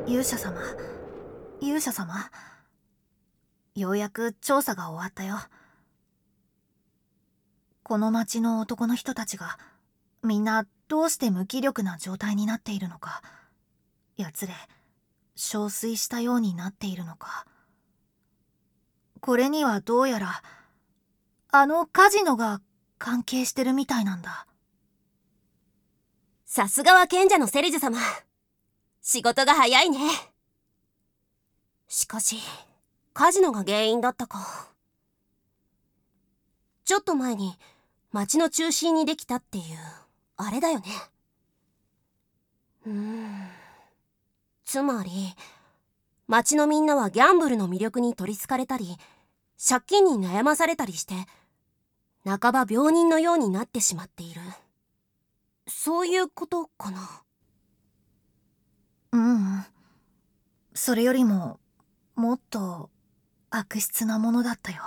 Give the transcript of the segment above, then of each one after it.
勇者様、勇者様。ようやく調査が終わったよ。この町の男の人たちがみんなどうして無気力な状態になっているのか、やつれ憔悴したようになっているのか。これにはどうやらあのカジノが関係してるみたいなんだ。 さすがは賢者のセリジュ様。仕事が早いね。しかしカジノが原因だったか。ちょっと前に町の中心にできたっていうあれだよね。つまり町のみんなはギャンブルの魅力に取りつかれたり、借金に悩まされたりして、半ば病人のようになってしまっている。そういうことかな。 それよりももっと悪質なものだったよ。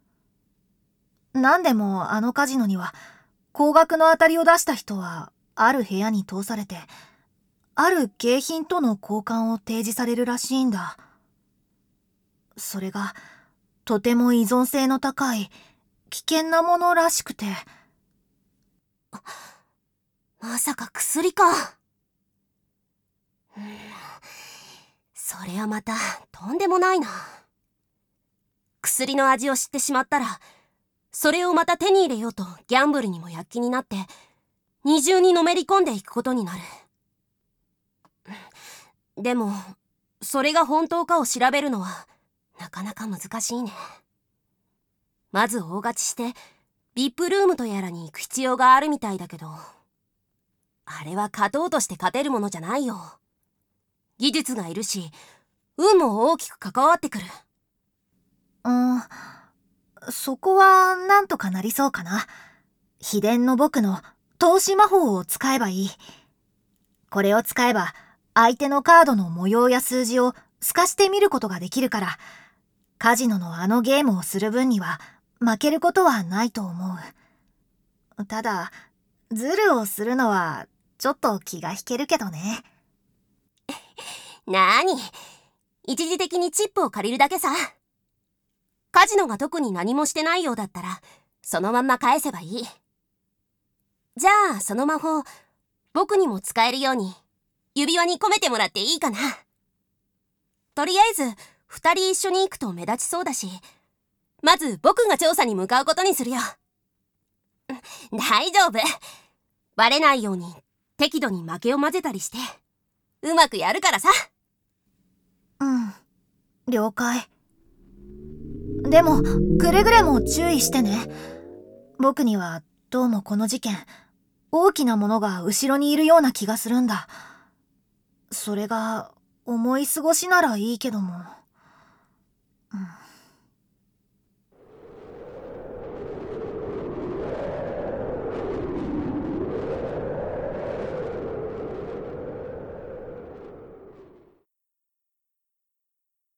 なんでもあのカジノには高額の当たりを出した人はある部屋に通されて、ある景品との交換を提示されるらしいんだ。それがとても依存性の高い危険なものらしくて。 まさか薬か。それはまたとんでもないな。薬の味を知ってしまったら、それをまた手に入れようとギャンブルにも躍起になって、二重にのめり込んでいくことになる。でもそれが本当かを調べるのはなかなか難しいね。まず大勝ちしてVIPルームとやらに行く必要があるみたいだけど、あれは勝とうとして勝てるものじゃないよ。技術がいるし、運も大きく関わってくる。 そこはなんとかなりそうかな。秘伝の僕の透視魔法を使えばいい。これを使えば相手のカードの模様や数字を透かして見ることができるから、カジノのあのゲームをする分には負けることはないと思う。ただズルをするのはちょっと気が引けるけどね。 なーに、一時的にチップを借りるだけさ。カジノが特に何もしてないようだったらそのまんま返せばいい。じゃあその魔法、僕にも使えるように指輪に込めてもらっていいかな。とりあえず2人一緒に行くと目立ちそうだし、まず僕が調査に向かうことにするよ。大丈夫。バレないように適度に負けを混ぜたりしてうまくやるからさ。 了解。でもくれぐれも注意してね。僕にはどうもこの事件、大きなものが後ろにいるような気がするんだ。それが思い過ごしならいいけども。